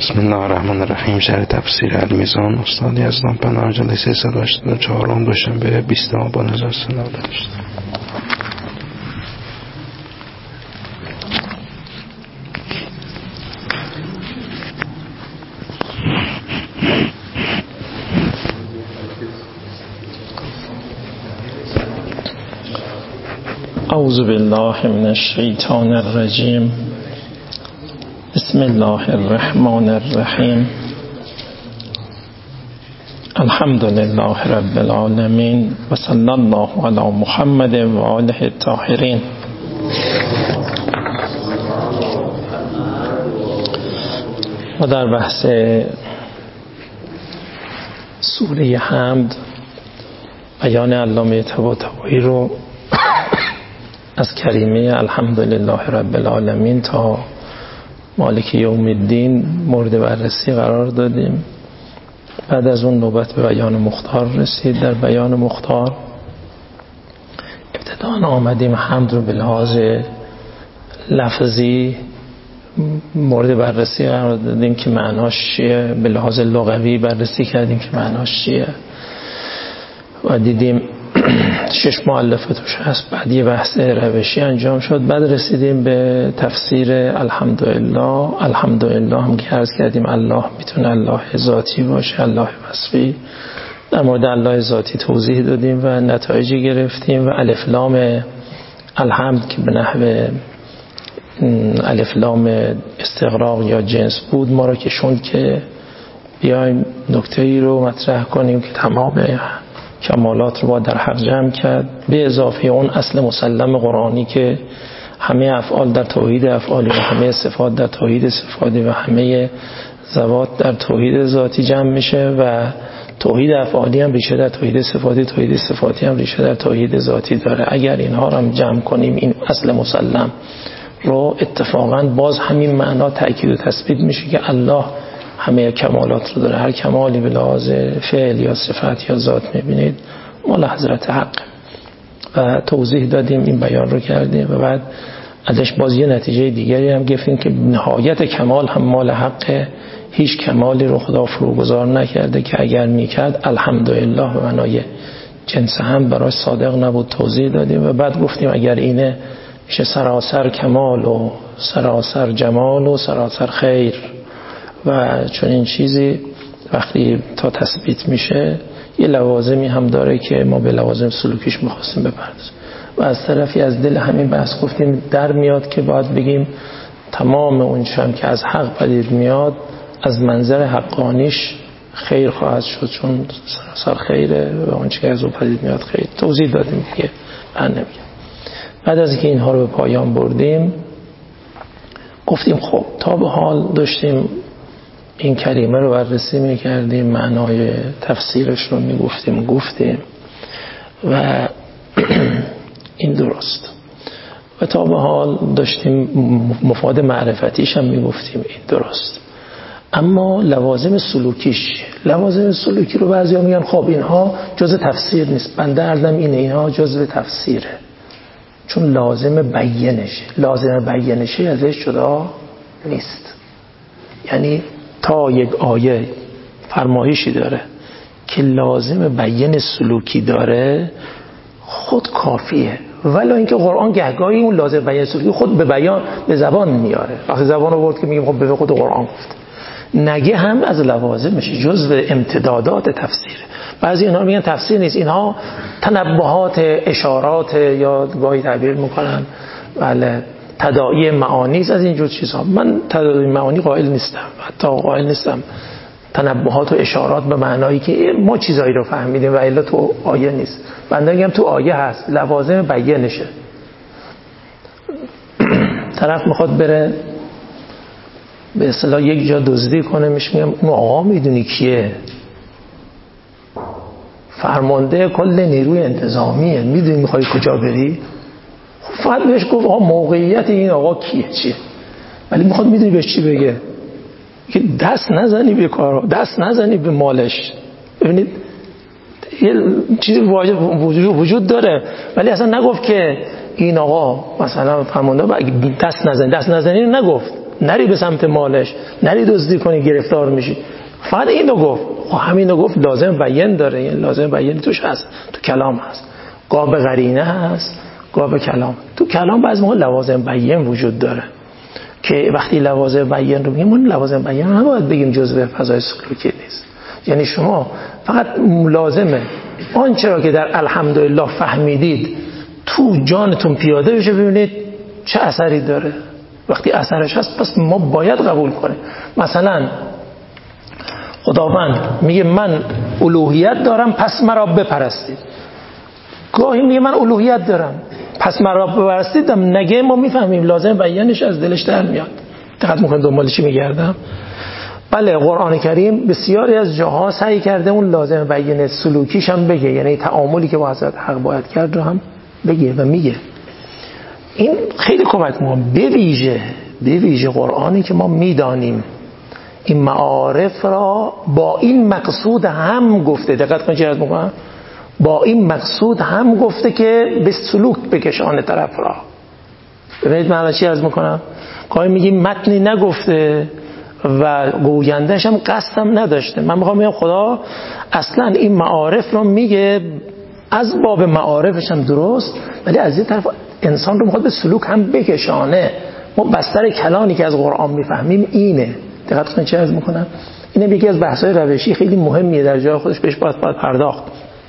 بسم الله الرحمن الرحیم. شرح تفسیر المیزان استاد یزدان پناه جلسه 184 دوشنبه 20 آبان 1398. اعوذ بالله من الشیطان الرجیم. بسم الله الرحمن الرحیم. الحمد لله رب العالمین و صلی الله علی محمد و آله الطاهرین. و در بحث سوره حمد بیان علامه طباطبایی رو از کریمه الحمدلله رب العالمین تا مالک یوم الدین مورد بررسی قرار دادیم. بعد از اون نوبت به بیان مختار رسید. در بیان مختار ابتداء آمدیم حمد رو به لحاظ لفظی مورد بررسی قرار دادیم که معناش چیه، به لحاظ لغوی بررسی کردیم که معناش چیه و دیدیم 6 مؤلفه توش هست. بعد یه بحث روشی انجام شد. بعد رسیدیم به تفسیر الحمدلله. الحمدلله هم که عرض کردیم الله میتونه الله ذاتی باشه، الله وصفی. در مورد الله ذاتی توضیح دادیم و نتایجی گرفتیم و الف لام الحمد که به نحو الف لام استغراق یا جنس بود ما را کشوند که بیایم نکته‌ای رو مطرح کنیم که تمام کمالات رو با در حق جمع کرد، به اضافه اون اصل مسلم قرآنی که همه افعال در توحید افعالی و همه صفات در توحید صفاتی و همه ذوات در توحید ذاتی جمع میشه و توحید افعالی هم ریشه در توحید صفاتی، توحید صفاتی هم ریشه در توحید ذاتی داره. اگر اینها رو هم جمع کنیم این اصل مسلم رو اتفاقا باز همین معنا تأکید و تثبیت میشه که الله همه کمالات رو داره. هر کمالی به لحاظ فعل یا صفت یا ذات میبینید مال حضرت حق و توضیح دادیم، این بیان رو کردیم و بعد ازش باز یه نتیجه دیگری هم گفتیم که نهایت کمال هم مال حقه. هیچ کمالی رو خدا فروگذار نکرده که اگر میکرد الحمدلله به معنای جنس هم براش صادق نبود. توضیح دادیم و بعد گفتیم اگر اینه میشه سراسر کمال و سراسر جمال و سراسر خیر و چون این چیزی وقتی تا تثبیت میشه یه لوازمی هم داره که ما به لوازم سلوکیش میخواستیم بپردازیم. و از طرفی از دل همین بحث گفتیم در میاد که باید بگیم تمام اون چیزی که از حق پدید میاد از منظر حقانیش خیر خواهد شد، چون سراسر خیره و اون چیزی که از او پدید میاد خیر. توضیح دادیم دیگه من نمیگم. بعد از اینکه اینها رو به پایان بردیم گفتیم خب تا به حال داشتیم این کریمه رو بررسی می‌کردیم، معنای تفسیرش رو گفتیم و این درست و تا به حال داشتیم مفاد معرفتیش هم میگفتیم این درست. اما لوازم سلوکی رو بعضیا میگن خب اینها جزء تفسیر نیست. بنده عرضم اینها جزء تفسیره چون لازم بیانشه ازش جدا نیست. یعنی تا یک آیه فرمایشی داره که لازم بیان سلوکی داره خود کافیه، ولی اینکه قرآن گهگاهی اون لازم بیان سلوکی خود به زبان میاره. وقتی زبان آورد که میگیم خب به خود قرآن گفت نگه هم از لوازمشه، جزء امتدادات تفسیره. بعضی اینها میگن تفسیر نیست، اینها تنبهات، اشارات یا گاهی تعبیر میکنن بله تداعی معانی از اینجور چیزها. من تداعی معانی قائل نیستم، حتی قائل نیستم تنبهات و اشارات به معنایی که ما چیزایی رو فهمیدیم و الا تو آیه نیست. بنده میگم تو آیه هست، لوازم بیانشه. طرف میخواد بره به اصطلاح یک جا دزدی کنه، میگم اون آقا میدونی کیه؟ فرمانده کل نیروی انتظامیه، میدونی میخوای کجا بری؟ فقط بهش گفت آقا موقعیت این آقا کیه چیه، ولی میخواد میدونی بهش چی بگه که دست نزنی به کارو، دست نزنی به مالش. ببینید یه چیزی وجود داره ولی اصلا نگفت که این آقا مثلا فرمانده دست نزنی نگفت. نری به سمت مالش، نری دزدی کنی گرفتار میشی. فقط اینو گفت. خب همینو گفت لازم بیان داره، یعنی لازم بیان توش هست، تو کلام هست، گاه به قرینه هست، گاه به کلام. تو کلام بعضی موقع لوازم بیان وجود داره که وقتی لوازم بیان رو میگیم، اون لوازم بیان رو نباید بگیم جزء فضای سلوکی نیست. یعنی شما فقط لازمه آنچه را که در الحمدلله فهمیدید تو جانتون پیاده بشه، ببینید چه اثری داره. وقتی اثرش هست پس ما باید قبول کنیم. مثلا خداوند میگه من الوهیت دارم پس مرا بپرستید. گاهی میگه من الوهیت دارم پس مرا بپرستید، نگه ما میفهمیم لازم بیانش از دلش در میاد. دقت میکنید دنبال چی میگردم؟ بله قرآن کریم بسیاری از جاها سعی کرده اون لازم بیان سلوکیش هم بگه، یعنی تعاملی که با حضرت حق باید کرد رو هم بگه و میگه. این خیلی کمک ما به ویژه قرآنی که ما میدانیم این معارف را با این مقصود هم گفته. دقت کنید چه عرض میکنم؟ با این مقصود هم گفته که به سلوک بکشانه طرف را. ببینید من چی عرض میکنم؟ گاهی میگیم متنی نگفته و گوینده‌اش هم قصدم نداشته. من میخوام بگم خدا اصلا این معارف رو میگه از باب معارفش هم درست، ولی از این طرف انسان رو میخواد به سلوک هم بکشانه. ما بستر کلانی که از قرآن میفهمیم اینه. دقت کنید چه عرض میکنم؟ اینم یکی از بحث‌های روشی خیلی مهمیه، در جای خودش بهش باید پرداخت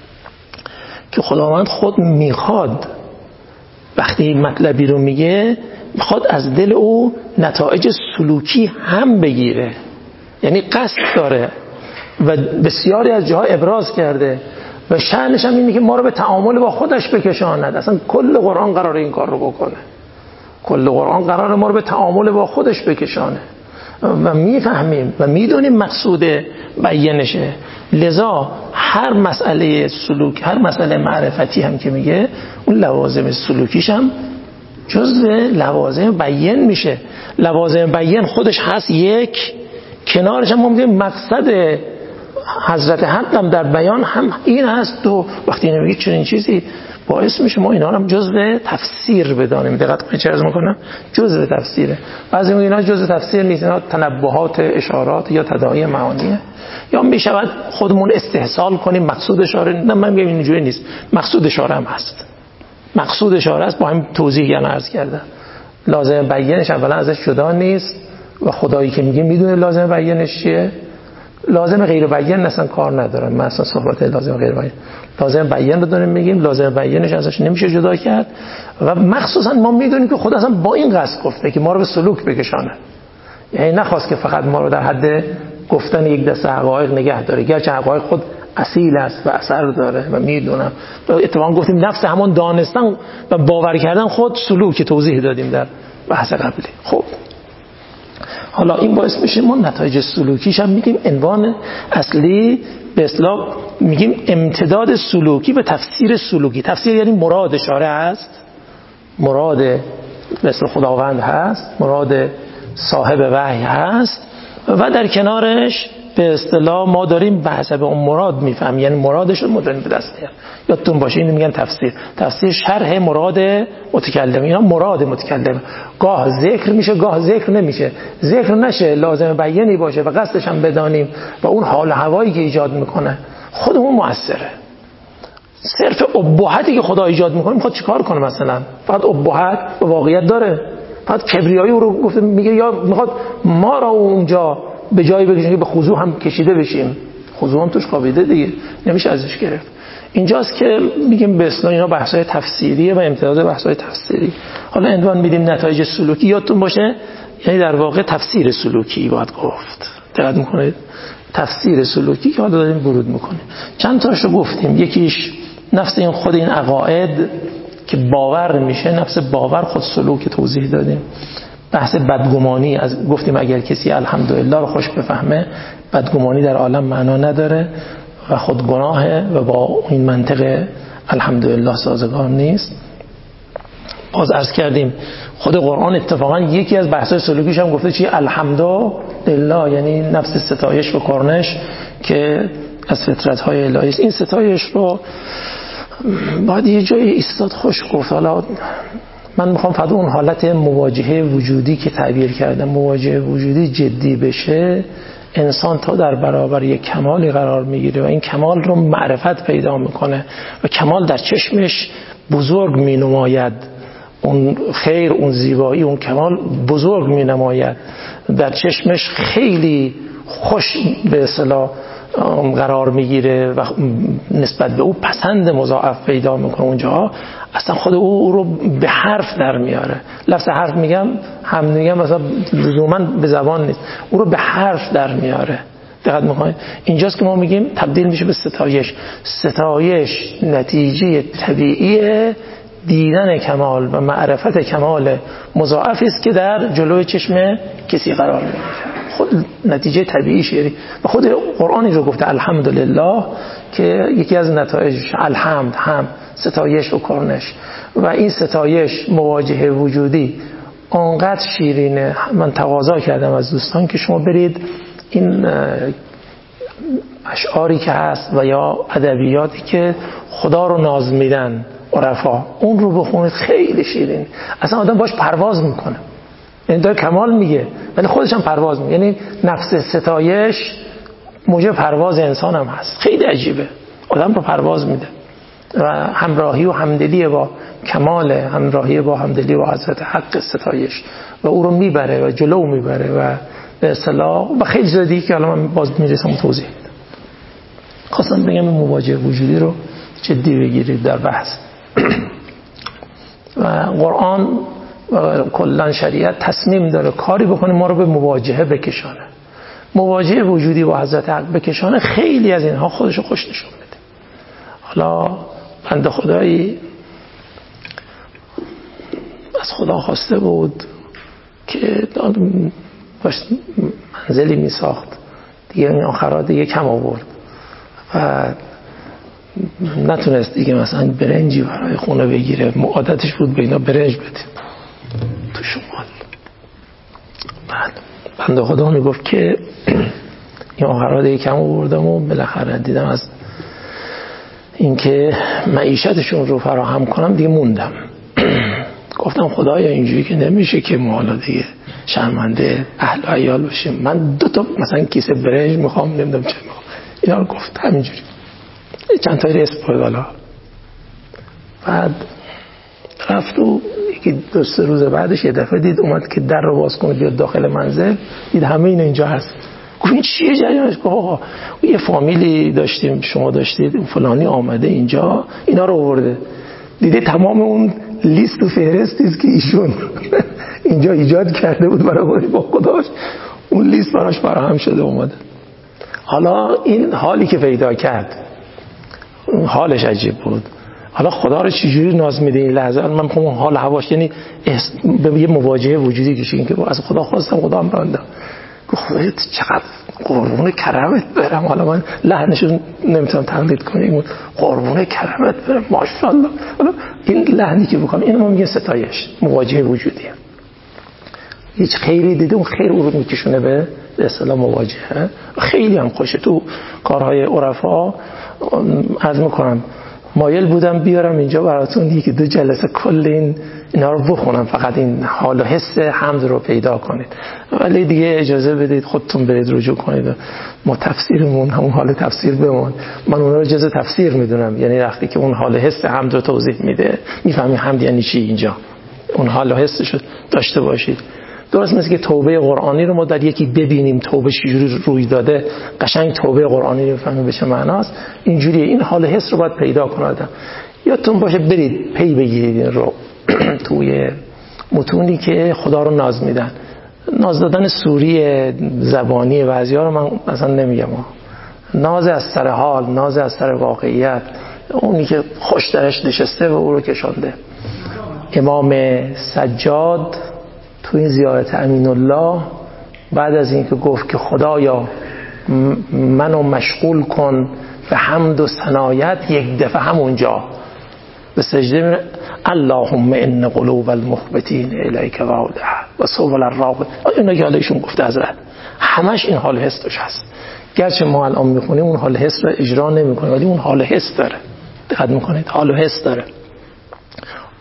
که خداوند خود میخواد وقتی مطلبی رو میگه میخواد از دل او نتایج سلوکی هم بگیره، یعنی قصد داره و بسیاری از جاها ابراز کرده و شأنش هم اینه که ما رو به تعامل با خودش بکشاند. اصلا کل قرآن قراره این کار رو بکنه، کل قرآن قراره ما رو به تعامل با خودش بکشانه و میفهمیم و میدونیم مقصود بیانشه. لذا هر مسئله سلوک، هر مسئله معرفتی هم که میگه اون لوازم سلوکیش هم جزء لوازم بیان میشه. لوازم بیان خودش هست یک، کنارش هم ممکنه مقصد حضرت حق هم در بیان هم این هست. تو وقتی نمیگی چنین چیزی باعث میشه ما اینا هم جزء تفسیر بدانیم. دقت کنید چه عرض میکنم؟ جزء تفسیره. بعضی میگن اینا جزء تفسیر نیست، اینا تنبهات، اشارات یا تداعی معانیه، یا میشود خودمون استحصال کنیم مقصود اشاره. نه من میگم اینجوری نیست، مقصود اشاره هم هست. مقصود اشاره است، با هم توضیح عرض کردم. لازم بیانش اولا ازش جدا نیست و خدایی که میگه میدونه لازم بیانش چیه. لازم غیر بیان اصلا کار ندارن. من اصلا صحبت لازم غیر بیان، لازم بیان رو داریم میگیم. لازم بیانش ازش نمیشه جدا کرد و مخصوصا ما میدونیم که خدا اصلا با این قصد گفته که ما رو به سلوک بکشانه. یعنی نخواست که فقط ما رو در حد گفتن یک دسته حقایق نگه داره، گرچه حقایق خود اصیل است و اثر داره و میدونم. اتفاقا گفتیم نفس همون دانستن و باور کردن خود سلوک، توضیح دادیم در بحث قبلی. خب حالا این باعث میشه ما نتایج سلوکیش هم میگیم عنوان اصلی به اصطلاح میگیم امتداد سلوکی و تفسیر سلوکی. تفسیر یعنی مراد اشاره هست، مراد به اصطلاح خداوند هست، مراد صاحب وحی هست و در کنارش به اصطلاح ما داریم به حسب اون مراد میفهمیم، یعنی مرادش رو داریم به دست میاریم. یادتون باشه اینو میگن تفسیر. تفسیر شرح مراد متکلم. اینا مراد متکلم گاه ذکر میشه گاه ذکر نمیشه. ذکر نشه لازم بیانی باشه و قصدش هم بدانیم و اون حال هوایی که ایجاد میکنه خودمون مؤثره. صرف ابهتی که خدا ایجاد میکنه میخواد چیکار کنه؟ مثلا فقط ابهت و واقعیت داره، فقط کبریایی رو گفته میگه، یا میخواد ما را اونجا به جایی بکشیم که به خضوع هم کشیده بشیم. خضوع هم توش خوابیده دیگه، نمیشه ازش گرفت. اینجاست که میگیم به اصطلاح اینا بحث‌های تفسیریه و امتداد بحث‌های تفسیری. حالا عنوان میدیم نتایج سلوکی. یادتون باشه یعنی در واقع تفسیر سلوکی باید گفت. دقت میکنید؟ تفسیر سلوکی که حالا داریم ورود میکنیم. چند تاشو گفتیم. یکیش نفس این خود این عقاید که باور میشه، نفس باور خود سلوک توضیح دادیم. بحث بدگمانی از گفتیم اگر کسی الحمدلله رو خوش بفهمه، بدگمانی در عالم معنا نداره و خود گناهه و با این منطق الحمدلله سازگار نیست. باز عرض کردیم خود قرآن اتفاقا یکی از بحث‌های سلوکیش هم گفته چی؟ الحمدلله، یعنی نفس ستایش و کرنش که از فطرت‌های الهی است. این ستایش رو باید یه جای ایستاد خوش گفت. حالا من میخوام فقط اون حالت مواجهه وجودی که تعبیر کردم، مواجهه وجودی جدی بشه، انسان تا در برابر یک کمالی قرار میگیره و این کمال رو معرفت پیدا میکنه و کمال در چشمش بزرگ مینماید، اون خیر، اون زیبایی، اون کمال بزرگ مینماید، در چشمش خیلی خوش به اصطلاح قرار میگیره و نسبت به او پسند مضاعف پیدا میکنه. اونجا اصلا خود او رو به حرف در میاره. لفظ حرف میگم مثلا لزوما به زبان نیست، او رو به حرف در میاره. دقت میکنید اینجاست که ما میگیم تبدیل میشه به ستایش. ستایش نتیجه طبیعی دیدن کمال و معرفت کمال مضاعفی است که در جلوی چشم کسی قرار میگیره. خود نتیجه طبیعی شیری و خود قرآنی رو گفته الحمدلله که یکی از نتایجش الحمد، هم، ستایش و کرنش. و این ستایش مواجهه وجودی آنقدر شیرینه. من تقاضا کردم از دوستان که شما برید این اشعاری که هست و یا ادبیاتی که خدا رو ناز میدن عرفا، اون رو بخونید، خیلی شیرین. اصلا آدم باش پرواز میکنه، یعنی داره کمال میگه ولی خودش هم پرواز میگه. یعنی نفس ستایش موجب پرواز انسان هم هست. خیلی عجیبه، آدم رو پرواز میده و همراهی و همدلی با کمال، همراهی با همدلی با حضرت حق ستایش و او رو میبره و جلو میبره و به اصطلاح و خیلی چیز دیگه که الان من باز میرسم توضیح میدم. خواستم بگم مواجهه وجودی رو جدی بگیرید در بحث. و قرآن و کلان شریعت تصمیم داره کاری بکنه ما رو به مواجهه بکشانه، مواجهه وجودی با حضرت حق بکشانه. خیلی از اینها خودشو خوش نشون بده. حالا بنده خدایی از خدا خواسته بود که منزلی می ساخت دیگه، این آخرات دیگه کم آورد و نتونست دیگه مثلا برنجی برای خونه بگیره. عادتش بود به اینا برنج بده تو شمال. بعد بنده خدا می گفت که این آخرات دیگه کم آوردم و بالاخره دیدم از اینکه معیشتشون رو فراهم کنم دیگه موندم. گفتم خدایا اینجوری که نمیشه که ما حالا دیگه شرمنده اهل و عیال بشیم. من 2 مثلا کیسه برنج میخوام، نمیدونم چه میخوام. اینا رو گفت همینجوری چند تا ریس بالا. بعد رفت و یکی 2-3 روز بعدش یه دفعه دید اومد که در رو باز کنه بیاد داخل منزل، دید همه اینا اینجا هست. گفت این چیه جریانش؟ گفت آقا یه فامیلی داشتیم، شما داشتید، فلانی آمده اینجا اینا رو آورده. دیده تمام اون لیست و فهرستی است که ایشون اینجا ایجاد کرده بود برای با خداش، اون لیست براش فراهم شده اومده. حالا این حالی که پیدا کرد، حالش عجیب بود. حالا خدا رو چجوری ناز میده این لحظه؟ من میخوام حال هواش، یعنی به یه مواجهه وجودی کشین که از خدا خواستم خدا هم راندم. خدای چقدر قربون کرمت برم. حالا من لحنشون نمیتونم تقلید کنم، قربون کرمت برم ماشاءالله. حالا این لحنی که بکنم اینو ما میگیم ستایش، مواجهه وجودیه. هیچ خیری دیده اون خیر او رو میکشونه به اصطلاح مواجهه. خیلی هم خوشه. تو کارهای عرفا عرض میکنم مایل بودم بیارم اینجا براتون 1-2 جلسه کل اینا رو بخونم، فقط این حال و حس حمد رو پیدا کنید. ولی دیگه اجازه بدید خودتون برید رجوع کنید. ما تفسیرمون همون حال تفسیر بمون. من اون رو جزء تفسیر میدونم، یعنی وقتی که اون حال حس حمد رو توضیح میده میفهمی حمد یعنی چی. اینجا اون حال و حسش رو داشته باشید. درست مثل که توبه قرآنی رو ما در یکی ببینیم توبه چجوری روی داده، قشنگ توبه قرآنی رو بفهمیم بشه معناست. اینجوریه. این حال حس رو باید پیدا کنه آدم. یادتون باشه برید پی بگیرید این رو توی متونی که خدا رو ناز میدن. ناز دادن سوری زبانی بعضیا رو من اصلا نمیگم، ناز از سر حال، ناز از سر واقعیت، اونی که خوش درش نشسته و او رو کشانده. امام سجاد تو این زیارت امین الله بعد از اینکه گفت که خدایا منو مشغول کن به حمد و ثنایت، یک دفعه همونجا به سجده میره اللهم ان قلوب المخبتین الیک واودها و سبل الرابط. اینا که علیشون گفته حضرت همش این حال حس توش هست. گرچه ما الان میخونیم اون حال حس رو اجرا نمیکنه ولی اون حال حس داره. دقت میکنید حال حس داره.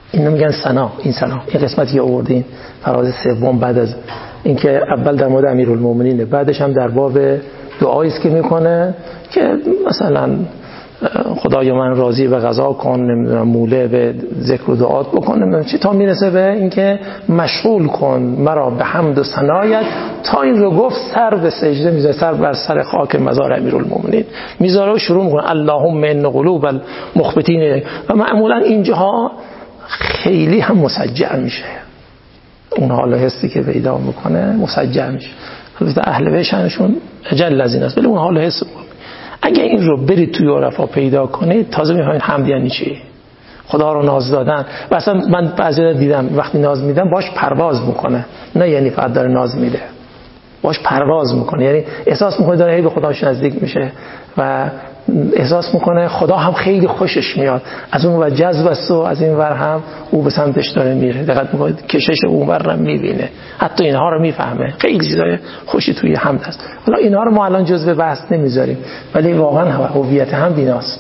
اینو میگن ثنا. این قسمتی که آوردین فراز سوم بعد از اینکه اول در مورد امیرالمومنین، بعدش هم در باب دعایی است که میکنه که مثلا خدای من راضی به قضا کن، نمیدونم موله به ذکر و دعات بکن، نمیدونم چی، تا میرسه به اینکه مشغول کن مرا به حمد و ثنایت، تا این رو گفت سر به سجده میذاره، سر بر سر خاک مزار امیرالمومنین میذاره و شروع میکنه اللهم ان قلوب المخبتین. و معمولا اینجاها خیلی هم مسجع میشه، اون حال و حسی که پیدا میکنه مسجع میشه. البته اهل بیشنشون اجل از این است، ولی اون حال و حس اگه این رو برید توی عرفا پیدا کنید تازه میفهمید حمد یعنی چی، خدا رو ناز دادن. و اصلا من بعضی دیدم وقتی ناز میدن باش پرواز میکنه، نه یعنی فقط داره ناز میده، باش پرواز میکنه، یعنی احساس میکنه داره به خداش نزدیک میشه و احساس میکنه خدا هم خیلی خوشش میاد، از اون ور جذب است و از این ور هم او به سمتش داره میره، دقت میکنه کشش اون ور هم میبینه، حتی اینها رو میفهمه. خیلی چیزای خوشی توی حمد است. حالا اینها رو ما الان جزء بحث نمیذاریم، ولی واقعا هویت هم ایناست.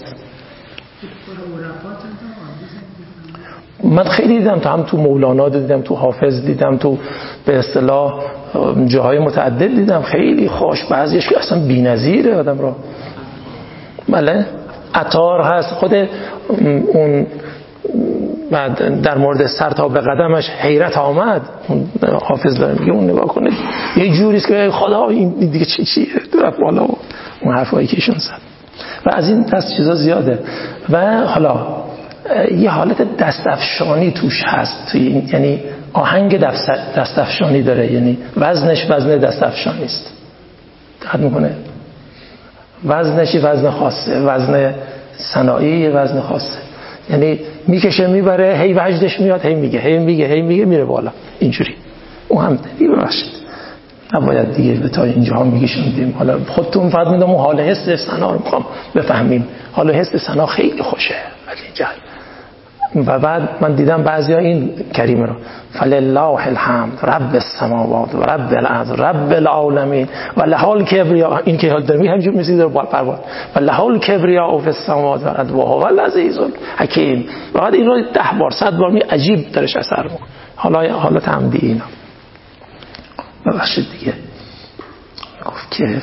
من خیلی دیدم، هم تو مولانا دیدم، تو حافظ دیدم، تو به اصطلاح جاهای متعدد دیدم، خیلی خوش، بعضیش که اصلا بی‌نظیره آدم را. بله عطار هست، خود اون بعد در مورد سر تا به قدمش حیرت آمد، حافظ داره میگه اون نگاه کنه یه جوری است که خدا این دیگه چیه رفت بالا، اون حرفایی که ایشون زد و از این دست چیزا زیاده. و حالا یه حالت دستافشانی توش هست، یعنی آهنگ دستافشانی داره، یعنی وزنش وزن دستافشانی است، دقت میکنه، وزنش وزن خاصه، وزن ثنایی وزن خاصه، یعنی میکشه میبره، هی وجدش میاد، هی میگه میره بالا اینجوری. اون هم ببخشید نباید دیگه به تا اینجا هم میگیشوندیم، حالا خودتون فقط میدونم اون حال حس ثنا رو میخوام بفهمیم. حال حس ثنا خیلی خوشه ولی اینجا. و بعد من دیدم بعضیا این کریمه رو فلله الحمد رب السماوات و رب الارض رب العالمین و له الکبریا، این که حال داره همینجور میسید رو پرواز و له الکبریا فی السماوات و الارض و هو العزیز الحکیم. و بعد این رو 10 بار 100 بار می عجیب درش اثر میکنه. حالا تعمدی اینا ببخشید دیگه گفت که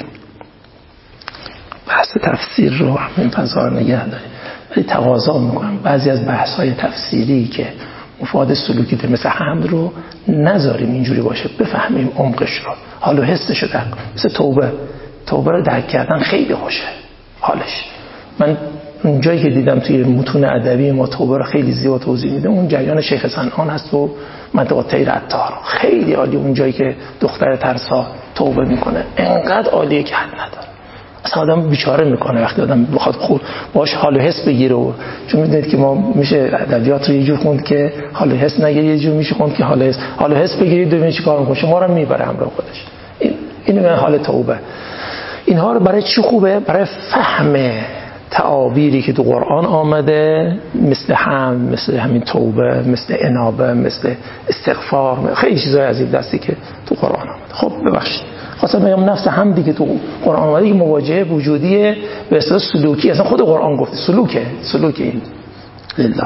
بحث تفسیر رو همین فضا رو نگه داریم، ولی تقاضا میکنم بعضی از بحث‌های تفسیری که مفاد سلوکی ده مثل حمد رو نذاریم اینجوری باشه، بفهمیم عمقش رو، حال و حسش رو درک کنیم. مثل توبه رو درک کردن خیلی خوشه حالش. من اون جایی که دیدم توی متون ادبی ما توبه رو خیلی زیاد توضیح میده، اون جریان شیخ صنعان هست و منطقه طیر عطار، خیلی عالی. اون جایی که دختر ترسا توبه میکنه انقدر عالیه که حد نداره، اصلا آدم بیچاره میکنه وقتی آدم بخواد خود باش حال و حس بگیره. و چون میدونید که ما میشه ادبیات رو یه جور خوند که حال و حس نگیره، یه جور میشه خوند که حال و حس بگیرید ببینید چیکار میکنه، شما رو میبره همراه خودش. اینو میگن حال توبه. اینها رو برای چی خوبه؟ برای فهم تعابیری که تو قرآن آمده، مثل حمد، مثل همین توبه، مثل انابه، مثل استغفار، خیلی چیزای از این دستی که تو قرآن آمده. خب ببخشید خواستم بگم نفس حمدی که تو قرآن آمده که مواجهه وجودیه به اصطلاح سلوکی، اصلا خود قرآن گفته سلوک این لله.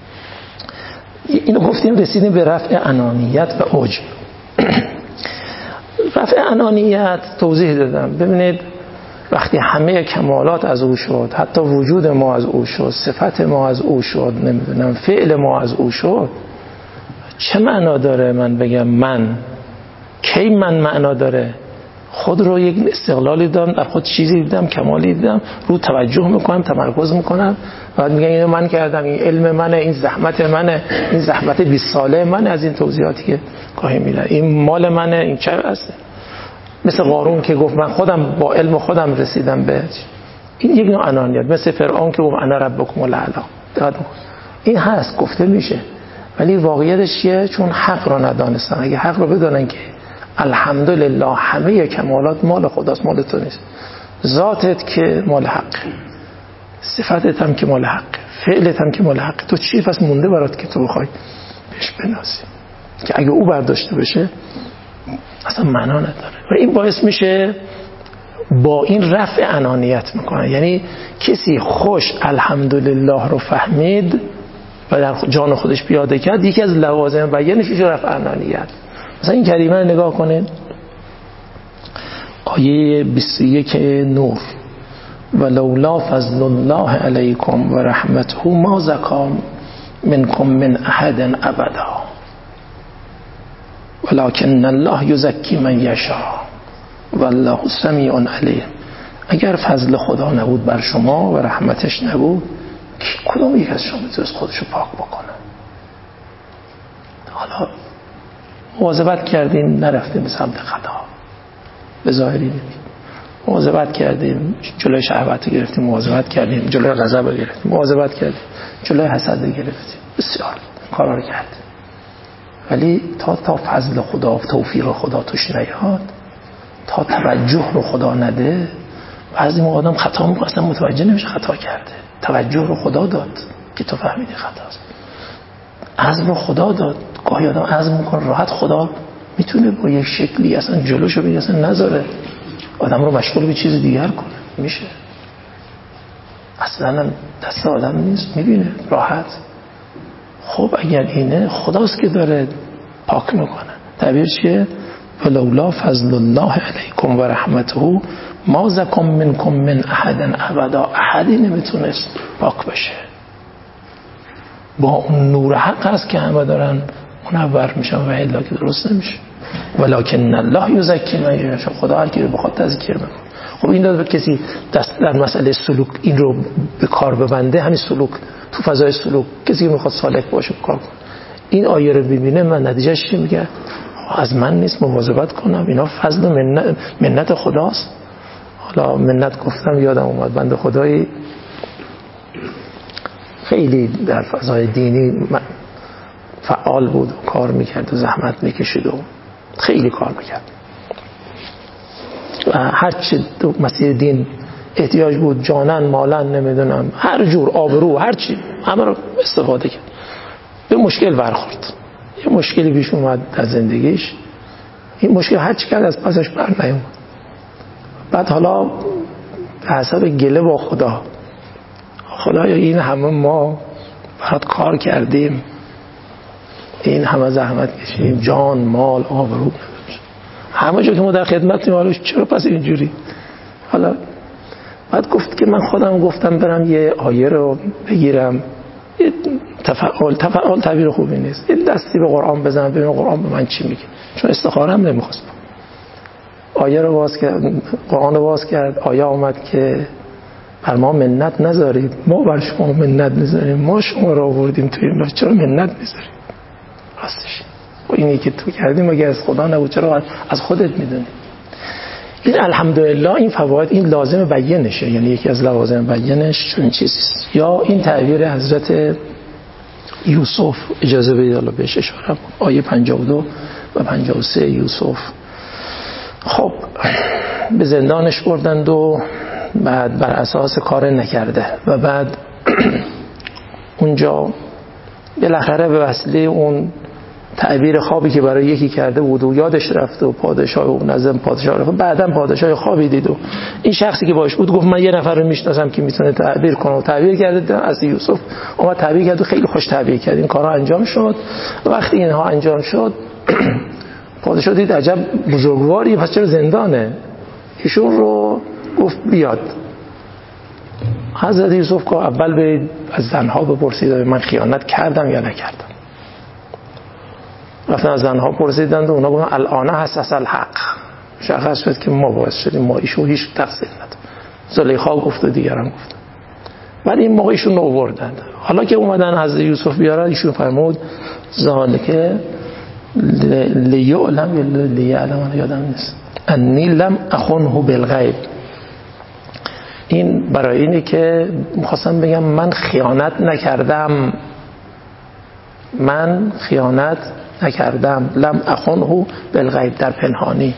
اینو گفتیم رسیدیم به رفع انانیت و عجب. رفع انانیت توضیح دادم. ببینید وقتی همه کمالات از او شد، حتی وجود ما از او شد، صفت ما از او شد، نمیدونم فعل ما از او شد، چه معنا داره من بگم من کی من معنا داره؟ خود رو یک استقلالی دارم، در خود چیزی دیدم، کمالی دیدم، رو توجه میکنم، تمرکز میکنم، بعد میگن اینو من کردم، این علم منه، این زحمت منه، این زحمت 20 ساله منه، از این توضیحاتی که گاهی میدن، این مال منه، این چه هست. مثل قارون که گفت من خودم با علم خودم رسیدم به این، یک نوع انانیت. مثل فرعون که گفت انا ربکم الاعلی. این هست گفته میشه، ولی واقعیتش چیه؟ چون حق رو ندانستن. اگه حق رو بدونن که الحمدلله همه کمالات مال خداست، مال تو نیست، ذاتت که مال حق، صفتت هم که مال حق، فعلت هم که مال حق، تو چی پس مونده برات که تو بخوای بهش بنازی که اگه او برداشته بشه اصلا معنا نداره. و این باعث میشه با این رفع انانیت میکنه. یعنی کسی خوش الحمدلله رو فهمید و در جان خودش پیاده کرد، یکی از لوازم بیانش رفع انانیت. مثلا این کریمه رو نگاه کنید، آیه 21 نور: ولولا فضل الله علیکم و رحمته ما زکا منکم من احد ابدا ولکن الله یزکی من یشاء والله سمیع علیم. اگر فضل خدا نبود بر شما و رحمتش نبود، کدوم یک از شما میتونست خودشو پاک بکنه؟ حالا مواظبت کردیم نرفتیم به سمت خطا، به ظاهری نمید، مواظبت کردیم جلوی شهوت رو گرفتیم، مواظبت کردیم جلوی غضب رو گرفتیم، مواظبت کردیم جلوی حسد رو گرفتیم، بسیار کارا رو کردیم، ولی تا فضل خدا و توفیق خدا توش نیاد، تا توجه رو خدا نده، بعضی موقع آدم خطا میکنه اصلا متوجه نمیشه خطا کرده. توجه رو خدا داد که تو فهمیدی خطاست، عزم رو خدا داد. گاهی آدم عزم میکنه راحت، خدا میتونه با یک شکلی اصلا جلوشو بگیره، اصلا نذاره آدم رو مشغول به چیز دیگر کنه، میشه اصلا دست آدم نیست، میبینه راحت. خب اگر اینه خداست که داره پاک میکنه. تعبیر چیه؟ ولولا فضل الله علیکم و رحمته ما زکا منکم من احد ابدا. احدی نمیتونست پاک بشه، با اون نور حق هست که همه دارن منور میشن و الا که درست نمیشه. ولکن الله یزکی من یشاء. خدا هر کی رو بخواد تزکیه میکنه. خب این داد به کسی دست در مسئله سلوک این رو به کار ببنده، همین سلوک تو فضای سلوک کسی که میخواد سالک باشه کار کنه، این آیه رو ببینه، من نتیجهش چی میگه؟ از من نیست، مواظبت کنم، اینا فضل منت خداست. حالا منت گفتم یادم اومد، بنده خدایی خیلی در فضای دینی فعال بود و کار میکرد و زحمت میکشید و خیلی کار میکرد و هرچی تو مسیر دین احتیاج بود، جانن مالن نمیدونم هر جور، آبرو هرچی، همه رو استفاده کرد. به مشکل برخورد، یه مشکلی پیش اومد در زندگیش، این مشکل هر چی کرد از پسش بر نیومد. بعد حالا به حساب گله با خدایا این همه ما برات کار کردیم، این همه زحمت کشیدیم، جان مال آبرو، همه جا که ما در خدمتیم، حالا چرا پس اینجوری؟ حالا بعد گفت که من خودم گفتم برم یه آیه رو بگیرم، یه تفعال تعبیر خوبی نیست، یه دستی به قرآن بزنم ببینم قرآن به من چی میگه، چون استخارم نمیخواست. آیه رو باز کرد، قرآن رو باز کرد، آیه آمد که بر ما منت نذارید، ما بر شما منت نذاریم، ما شما رو آوردیم توی این راه، چرا منت نذارید؟ راستش و اینی که تو کردیم اگه از خدا نبود چرا از خودت میدونی؟ این الحمدلله این فواید این لازم بیانشه، یعنی یکی از لوازم بیانش چون چیزیست. یا این تعبیر حضرت یوسف، اجازه بدید حالا بهش اشاره کنم، آیه 52 و 53 یوسف. خب به زندانش بردند و بعد بر اساس کار نکرده و بعد اونجا بالاخره به وسیله اون تعبیر خوابی که برای یکی کرده بود و یادش رفت و پادشاه و نظم پادشاه رفت، بعداً پادشاه خوابی دید و این شخصی که باش بود گفت من یه نفر رو میشناسم که میتونه تعبیر کنه و تعبیر کرده. از یوسف اومد تعبیر کرد و خیلی خوش تعبیر کرد. این کارا انجام شد. وقتی اینها انجام شد پادشاه دید عجب بزرگواری، پس چرا زندانه؟ ایشون رو گفت بیاد. حضرت یوسف که اول به از زنها بپرسید من خیانت کردم یا نکردم. رفتن از زنها پرسیدند و اونا گفتن الان حسس الحق، شخص شد که ما باعث شدیم، ما ایشون هیچ تقصیر نداره. زلیخا گفت و دیگران گفتن. بعد این موقع ایشون رو آوردند. حالا که اومدن حضرت یوسف بیارن، ایشون فرمود ذالک لیعلم یا لیعلم، یادم نیست، انی لم اخنه بالغیب. این برای اینه که می‌خواستم بگم من خیانت نکردم، من خیانت نکردم، لم اخنه بالغیب، در پنهانی.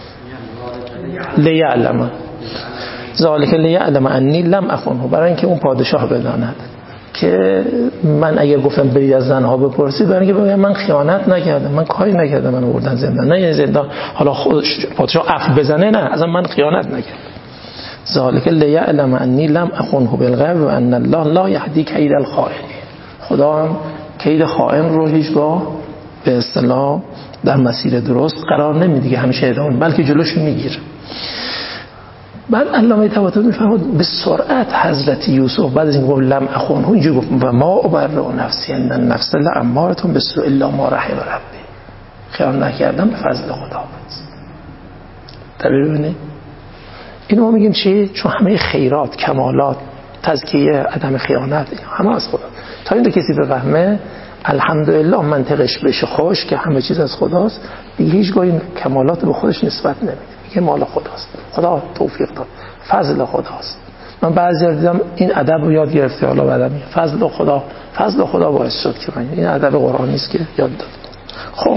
لیعلم ذالک لیعلم انی لم اخنه، برای اینکه اون پادشاه بداند که من اگر گفتم برید از زنها بپرسید، برای اینکه بگم من خیانت نکردم، من کاری نکردم، من آوردن زندان، نه یه زندان حالا خودش پادشاه عفو بزنه، نه اصلا من خیانت نکردم. ذالک لیعلم انی لم اخنه بالغیب و ان الله لا یهدی کید الخائنین. خدا هم کید خائن رو هیچگاه به اصطلاح در مسیر درست قرار نمیده، همیشه ادامه، بلکه جلوش میگیره. بعد علامه طباطبایی میفرماد به سرعت حضرت یوسف بعد از این گفت لم اخونه، اینجوری گفت و ما ابرئ نفسی ان النفس لاماره بالسوء الا ما رحم ربی، خیال نکردم به فضل خدا بود. ببینید اینو ما میگیم چی؟ چون همه خیرات، کمالات، تزکیه، عدم خیانت همه از خدا. تا اینکه کسی بفهمه الحمدلله منطقش بشه خوش که همه چیز از خداست، دیگه هیچگاه این کمالات به خودش نسبت نمیده، میگه مال خداست، خدا توفیق داد، فضل خداست. من بعضی دیدم این ادب رو یاد گرفته، حالا بعدم فضل خدا باعث شد که من این ادب قرآنی است که یاد داد. خب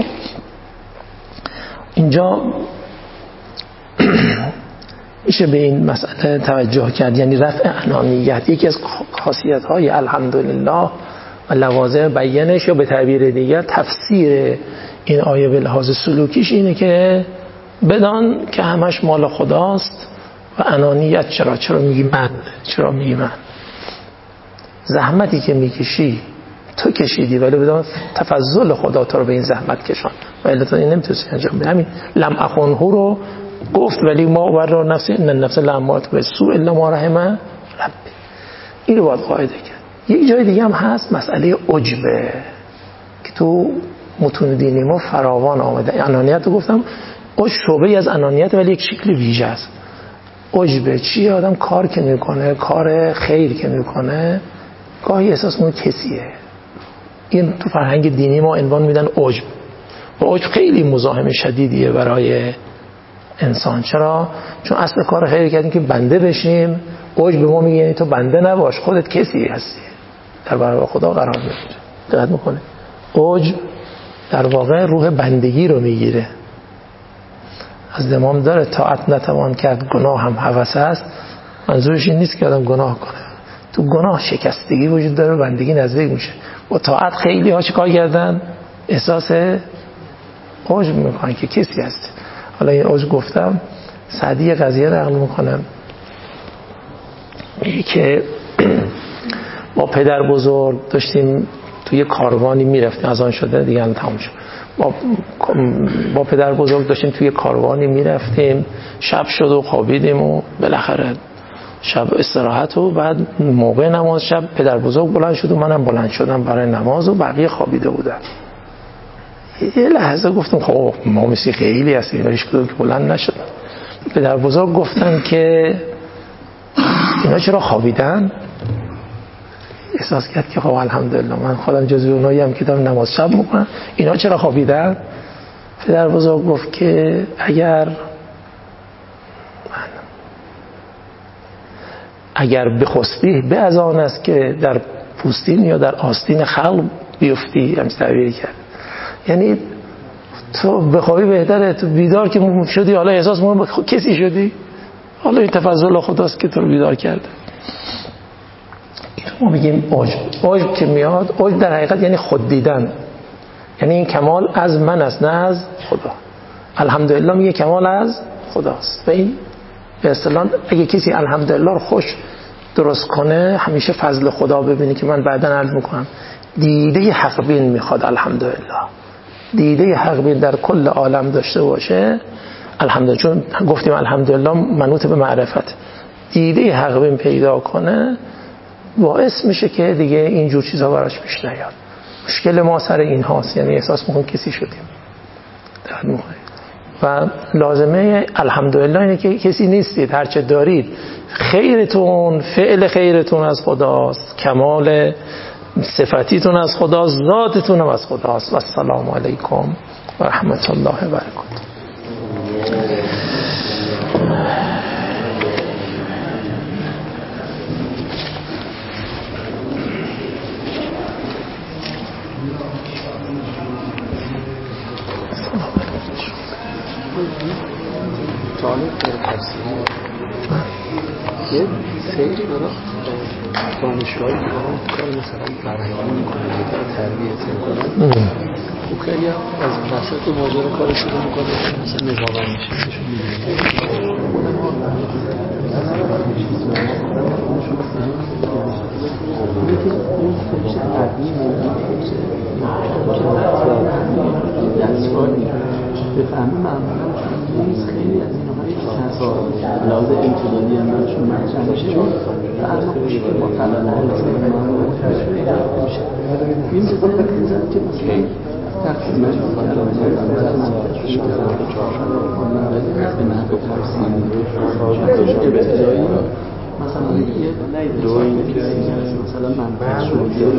اینجا میشه به این مسئله توجه کرد، یعنی رفع انانیت یکی از خاصیت‌های الحمدلله و لوازم بیانش، یا به تعبیر دیگر تفسیر این آیه به لحاظ سلوکیش اینه که بدان که همش مال خداست و انانیت چرا میگی من زحمتی که میکشی تو کشیدی، ولی بدان تفضل خدا تو رو به این زحمت کشان و علت این نمیتونی انجام بدی. همین لم اخونه رو گفت ولی ما ابرئ نفسی ان النفس لاماره بالسوء الا ما رحم ربی، این رو باید قاعده کرد. یک جای دیگه هم هست مسئله عجبه که تو متون دینی ما فراوان آمده. انانیت رو گفتم، عجب شعبه از انانیت ولی یک شکل ویژه است. عجبه چیه؟ آدم کار که میکنه، کار خیر که میکنه، گاهی احساس میکنه کسیه. این تو فرهنگ دینی ما عنوان میدن عجب. و عجب خیلی مزاحم شدیدیه برای انسان. چرا؟ چون اصل کار خیر کردیم که بنده بشیم. عجب به ما میگه یعنی تو بنده نباش، خودت کسی هستی، در برابر خدا قرار میگیره. دقت میکنه عجب در واقع روح بندگی رو میگیره. از امام داره طاعت نتوان کرد گناه هم هوس است. منظورش این نیست که آدم گناه کنه، تو گناه شکستگی وجود داره، بندگی نزدیک میشه. با طاعت خیلی ها چیکار کردن؟ احساس عجب میکنن که کسی هست. حالا این عجب گفتم، سعدی قضیه نقل میکنم که با پدر بزرگ داشتیم توی کاروانی میرفتیم، از آن شده دیگه الان تموم شد. با پدر بزرگ داشتیم توی کاروانی میرفتیم، شب شد و خوابیدیم و بالاخره شب استراحت و بعد موقع نماز شب پدر بزرگ بلند شد و منم بلند شدم برای نماز و بقیه خوابیده بودن. یه لحظه گفتم خب ما مثل خیلی هستیم ولیش کدوم که بلند نشد. پدر بزرگ گفتن که اینا چرا خوابیدن؟ احساس کرد که خب الحمدلله من خودم جزو اونایی هم که دارم نماز شب میکنم، اینا چرا خوابیدن؟ پدر بزرگ گفت که اگر بخسبی به از آن است که در پوستین یا در آستین خلق بیفتی، همین تعبیر کرد. یعنی تو بخوابی بهتره، تو بیدار که شدی حالا احساس می‌کنی کسی شدی، حالا این تفضل خداست که تو رو بیدار کرده. ما میگیم عجب که میاد، عجب در حقیقت یعنی خود دیدن، یعنی این کمال از من است نه از خدا. الحمدلله میگه کمال از خداست. و این به اصطلاح اگه کسی الحمدلله رو خوش درست کنه، همیشه فضل خدا ببینه که من بعداً عرض میکنم دیده حق بین میخواد. الحمدلله دیده حق بین در کل عالم داشته باشه. الحمدلله چون گفتیم الحمدلله منوط به معرفت، دیده حق بین پیدا کنه باعث میشه که دیگه اینجور چیزا براش پیش نیاد. مشکل ما سر این هاست، یعنی احساس میکنیم کسی شدیم. دقت میکنید و لازمه الحمدلله اینه که کسی نیستید، هرچه دارید خیرتون، فعل خیرتون از خداست، کمال صفتیتون از خداست، ذاتتون هم از خداست. و السلام علیکم و رحمت الله و برکاته. یه سیری برای دانشگاهی که کار مثلا فرهنگی میکنه که تربیت میکنه، او خیلی از وسط ماجرا کار شروع میکنه مثلا نظام میشه نشون میده بفهمه معمولا نیست. خیلی از اینهایی که کسا لحاظ امتدادی هم برشون مطرح میشه فرق خوشی که با طلبه ها معمولا ایجاد میشه. این به ذهن میزد که مثلا تقسیم ابتدایی مثلا یه دو اینکه مثلا منفعت شروعی یه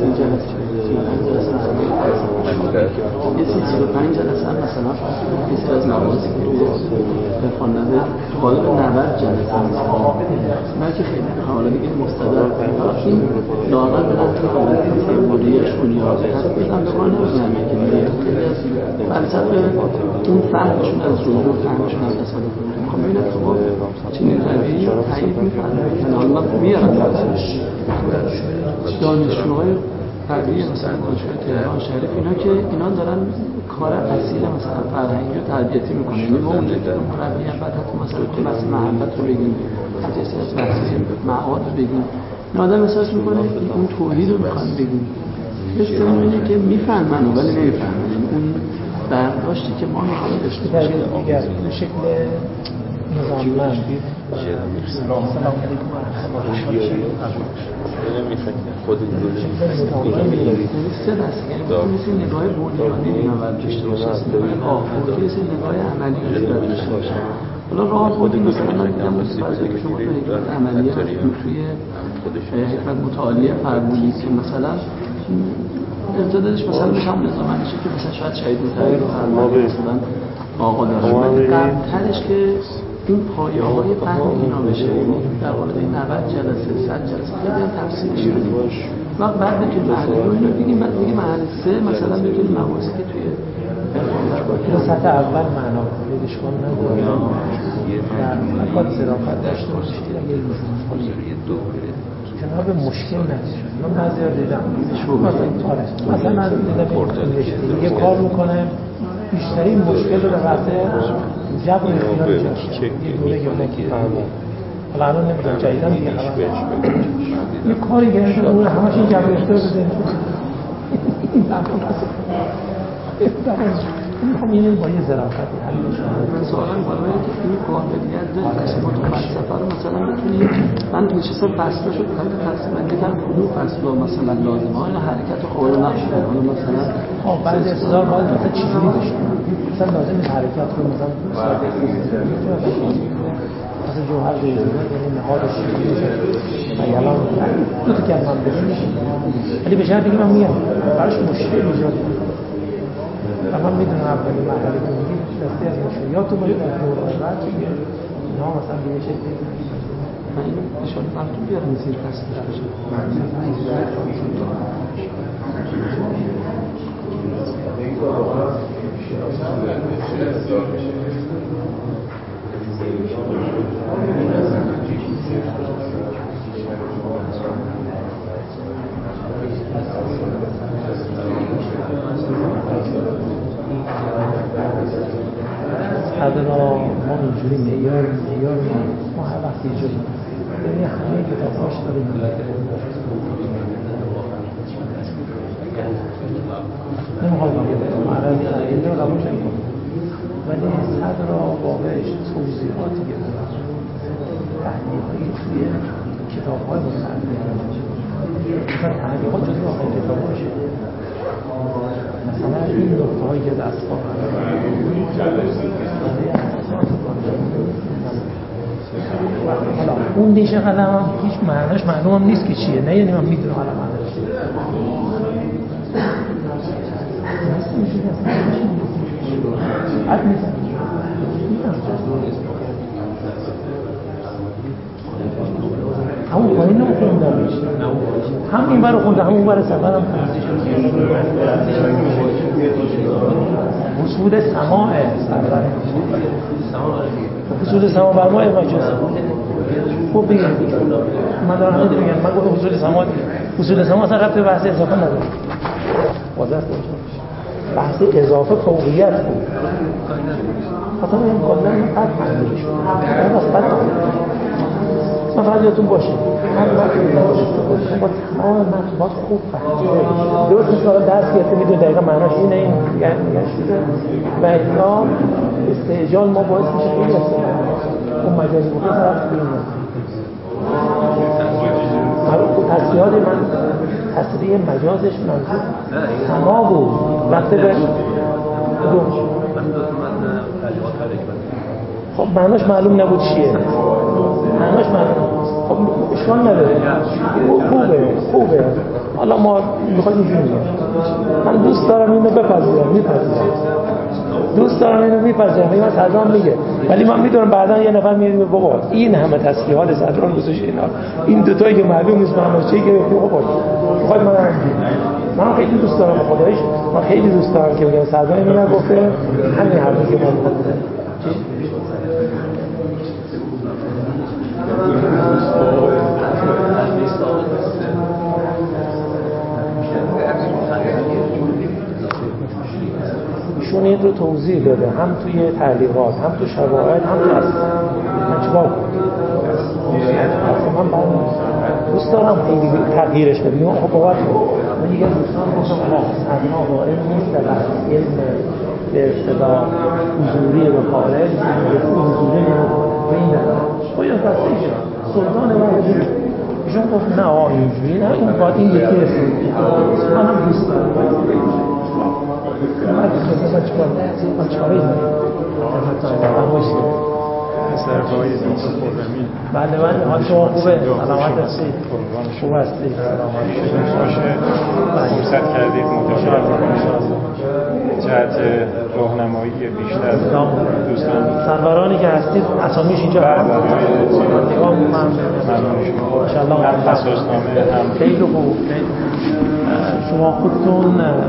35 جلسه مثلا یه سری از مباحثی که توی خواننده غالب 90 جلسه مثلا که خیلی حالا دیگه مستدر این لااقل به رفت حالت مدیرشون یا حتی بزن به کار نمیزنه که دیگه خیلی از فلسفه اون فهمشون از جزء فهمشون از اصال کنید میخوام ببینم که با چنین روی تایید میفرمه حالا میارم دانشجوهای فرعی مثلا دانشگاه تهران شریف اینا که اینا دارن کار اصیل مثلا فرهنگی و تربیتی میکنن. یعنی ما اونجا که مربی هم بعد حتی مثلا که بحث محبت رو بگیم حتی از بحث معاد رو بگیم این آدم احساس میکنه اون توحید رو میخوان بگیم اشتباه اینه که میفهمن ولی نمیفهمن. اون برداشتی که ما میخوایم داشته باشیم دیگر به شکل نظاممند سلام علیکم خود سه دست مثل نگاه بنیانی اینا باید داشته باشه آخوردی مثل نگاه عملی داشته باشه. حالا راه خودی مثلا من دیدم مصفحه که شما تو حکمت عملیه توی حکمت متعالیه فرمونید که مثلا امتدادش مثلا میشه هم نظامندشه که مثلا شاید شهید متعالی رو فرمونید مثلا آقا داشت ولی قبلترش که این پایه های فهم اینا بشه در مورد 90 جلسه 100 جلسه خیلی هم تفصیلش کنیم وقت بعد بتونیم محلی رو اینو بگیم بعد دیگه محل 3 مثلا بتونیم مباحثی که توی این سطح اول معنا بدش کن نداره در مکان صرافت داشته باشید اگه لزوم کنید جناب مشکل نداره. من بعضی ها دیدم مثلا از دیدم یه کار میکنه بیشترین مشکل رو به وقته جبر اختیار یه دوره گرده حالا الان نمیدونم جدیدن دیگه یه کاری گرده اون همش این جبر اختیار بزنید میخوام اینه با یه ظرافتی حل بشه. من سوالم برای که این قابلیت داره قسمت فلسفه رو مثلا بتونیم من نشستم فصل شد تقسیم بندی کردم کدوم فصل مثلا لازمه های حرکت قول نقش حالا مثلا بعضی اصطلاح باید مثلا چجوری بشه مثلا لازم حرکت رو مثلا ساده مثلا جوهر ریزونه یعنی نهاد شیری و یلان دو تا کلمه بگیم ولی به شرطی که من میگم براش مشکل ایجاد و من میدونم اولی مرحله که میگیم دستی از مشکلات رو باید از دوران بعد بگیم اینا مثلا به یه شکلی من اینو اشاره براتون بیارم زیر فصلش بشه صدر را ما اینجوری معیار ما هر وقتی جایی یعنی همه کتاب‌هاش داریم نمیخوام بگم معرض این رو قبول نمی‌کنم ولی صدر را واقعش توضیحاتی که تحلیل‌هایی توی کتاب‌های متعدد مثلا تحلیل‌ها جزو آخرین کتاب‌هاشه مثلا این نقطه‌هایی که دست‌ها حالا اون دیشه قدم هم هیچ معناش معلوم هم نیست که چیه نه یعنی من میدونم حالا معناش چیه حد میزن همون پایین رو خوندم هم این بر رو خوندم همون بر سفر هم حصول سماع سفر حصول سماع بر ماه مجازه خوب بگیم من دارم همه بگم من گفتم حصول سماع اصلا ربط به بحث اضافه نداره واضح است بحث اضافه فوقیت بود اصلا این کاملا قد فهمیده شد اون از قد لطفا فقط یادتون باشه هر وقت با تمام مطلوبات خوب فهمیده درست مثل حالا درس گرفته میدون دقیقا معناش اینه این میگن شده و الا استعجال ما باعث میشه خیلی اون مجازی بوده طرف بینه تصریحات من تصریح مجازش منظور سما بود وقتی به خب معناش معلوم نبود چیه معناش معلوم خب اشکال نداره خوبه حالا ما میخوایم اینجوری من دوست دارم اینو میپذیرم دوست دارم اینو میپذیرم این صدران میگه ولی من میدونم بعدا یه نفر میگه بابا این همه تصریحات صدران گذاشت کنار این دوتایی که معلوم نیست معناش چیه گرفتی بابا میخواد من خیلی دوست دارم به خداییش من خیلی دوست دارم که بگم صدران اینو نگفته همین حرفی که ما میخواد ایشون این رو توضیح داده هم توی تعلیقات هم تو شواهد هم تو اصل من چیکار کنم من دوست دارم خیلی تغییرش بدیم خب باید من یه دوستان گفتم صدها وارد نیست در علم به اصطلاح حضوری و خارج حضوری و این باید دستش سلطان وحدی ایشون گفت نه اینجوری نه اون باید این یکی رسید من هم دوست دارم من چاره بله حال شما خوبه سلامت هستید خوب هستید فرصت کردید متشکرم جهت راهنمایی بیشتر دوستان سرورانی که هستید اسامیش اینجا هست نگاه ممنون شما هم خیلی خوب شما خودتون